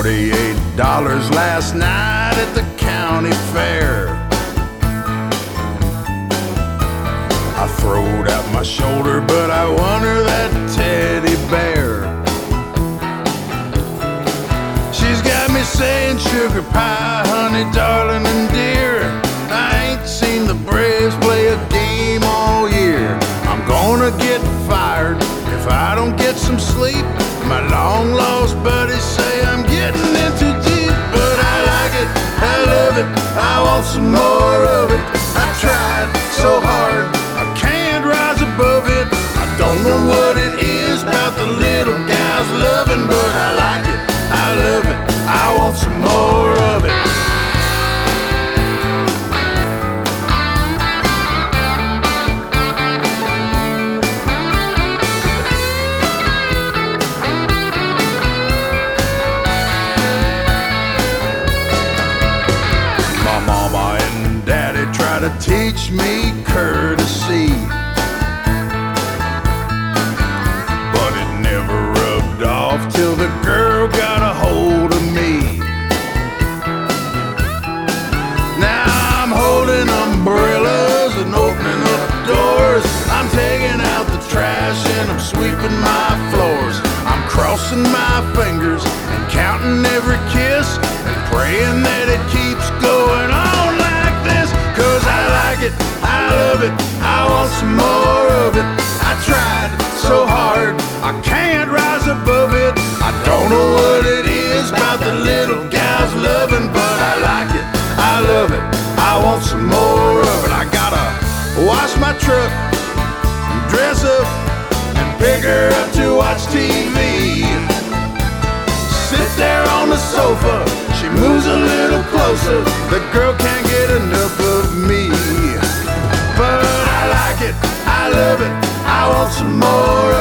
$48 last night at the county fair. I throwed out my shoulder, but I won her that teddy bear. She's got me saying sugar pie, honey, darling, and dear. I ain't seen the Braves play a game all year. I'm gonna get fired if I don't get some sleep. My long lost buddies say I'm getting in too deep, but I like it, I love it, I want some more of it. I tried so hard, I can't rise above it. I don't know what it is about the little guy's loving, but I like it, I love it, I want some more of it. My mama and daddy try to teach me courtesy, but it never rubbed off till the girl got a hold of me. Now I'm holding umbrellas and opening up doors. I'm taking out the trash and I'm sweeping my floors. I'm crossing my fingers and counting every kiss and praying that it keeps going on like this. 'Cause I like it, I love it, I want some more of it. I tried so hard, I can't rise above it. I don't know what it is about the little guy's loving, but I like it, I love it, I want some more of it. I gotta wash my truck, dress up, and pick her up to watch TV. Sit there on the sofa, she moves a little closer. The girl can't get enough of me, but I like it, I love it, I want some more